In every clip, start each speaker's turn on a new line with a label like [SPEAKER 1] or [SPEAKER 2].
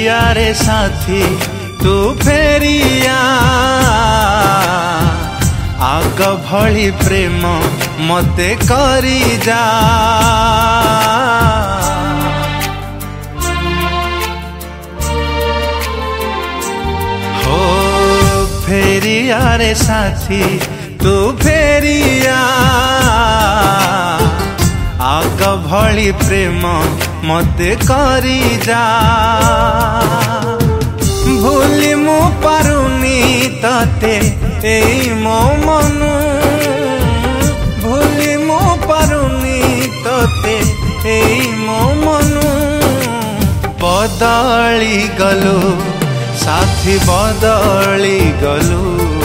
[SPEAKER 1] फेरिया रे साथी तू फेरिया आग भली प्रेम मते करी जा हो फेरिया रे साथी तू फेरिया आग भली प्रेम मते करी जा भूली मु पारुनी तते एई मो मनु भूली मु पारुनी तते एई मो मनु बदली गलु साथी बदली गलु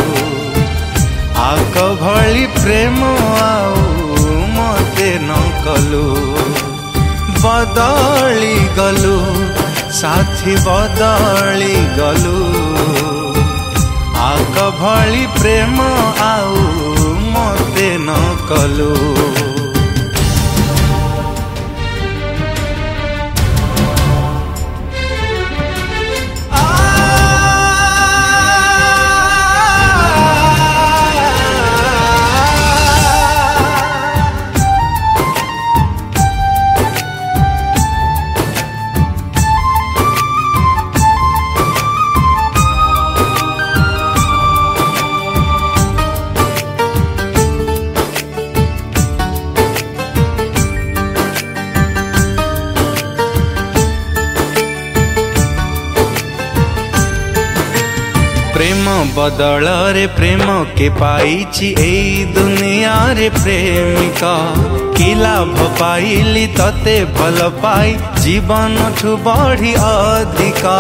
[SPEAKER 1] आग भली प्रेम आउ मते न कलु बदली गलु साथी बदली गलु आग भली प्रेम आउ मते न कलु प्रेम बदल रे प्रेम के पाइछि एई दुनिया रे प्रेमिका कि लाभ पाइली तते भल पाई जीवन ठु बढ़ी अधिका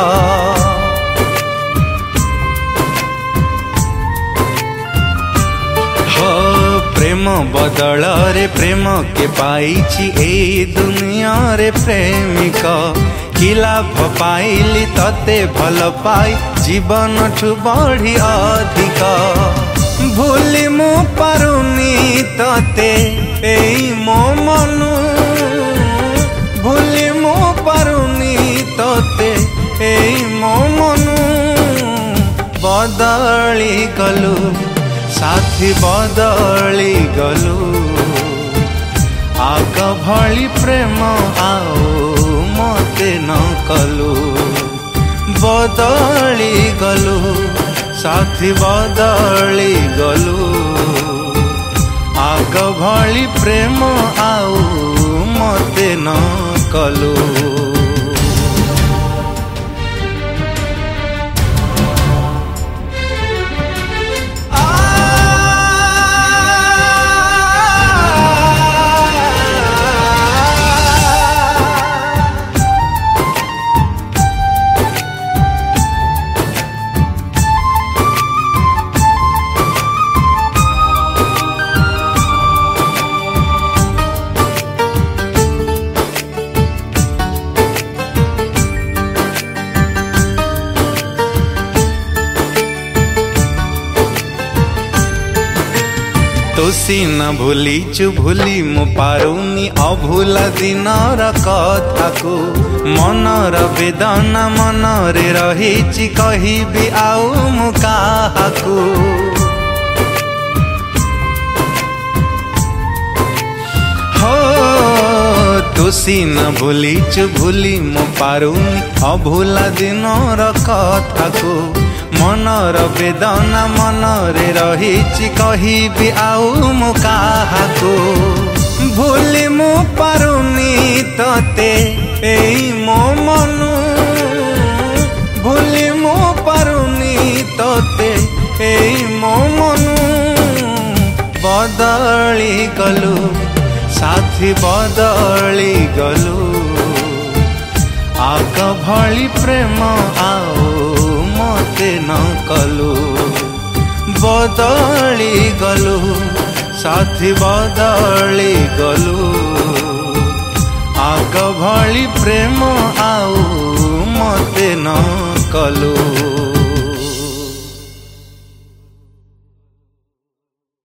[SPEAKER 1] हो प्रेम बदल रे प्रेम के पाइछि एई दुनिया रे प्रेमिका कि लाभ पाइली तते भल पाई जीवन ठु बढ़ी अधिका भूली मु पारुनी तते एई मो मनु भूली मु पारुनी तते एई मो मनु बदली गलु साथी बदली गलु आग भली प्रेम आओ मते न कलु बदली गलु साथी बदली गलु आग भली प्रेम आउ मते न कलु तोसी न भूलीचु भूली मु पारुनी अभूला दिनर कथा को मनर वेदना मनरे रहिछि कहिबि आउ मु काहाकु हो तोसी न भूलीचु भूली मु पारुनी अभूला दिनर कथा को मनर वेदना मनरे रहिछि कहिबि आउ मु काहाकु भूली मु पारुनी तते एई मो मनु भूली मु पारुनी तते एई मो मनु बदली गलु साथी बदली गलु आग भली प्रेम आओ मते न कलु बदली गलु साथी बदली गलु आग भली प्रेम आउ मते न कलु।